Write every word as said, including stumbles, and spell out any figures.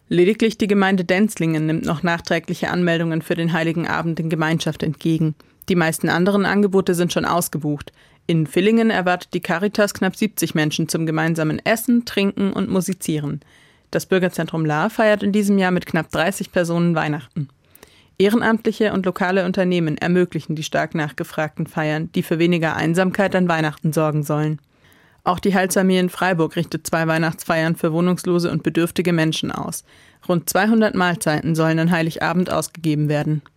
Lediglich die Gemeinde Denzlingen nimmt noch nachträgliche Anmeldungen für den Heiligen Abend in Gemeinschaft entgegen. Die meisten anderen Angebote sind schon ausgebucht. In Villingen erwartet die Caritas knapp siebzig Menschen zum gemeinsamen Essen, Trinken und Musizieren. Das Bürgerzentrum Lahr feiert in diesem Jahr mit knapp dreißig Personen Weihnachten. Ehrenamtliche und lokale Unternehmen ermöglichen die stark nachgefragten Feiern, die für weniger Einsamkeit an Weihnachten sorgen sollen. Auch die Heilsarmee in Freiburg richtet zwei Weihnachtsfeiern für wohnungslose und bedürftige Menschen aus. Rund zweihundert Mahlzeiten sollen an Heiligabend ausgegeben werden.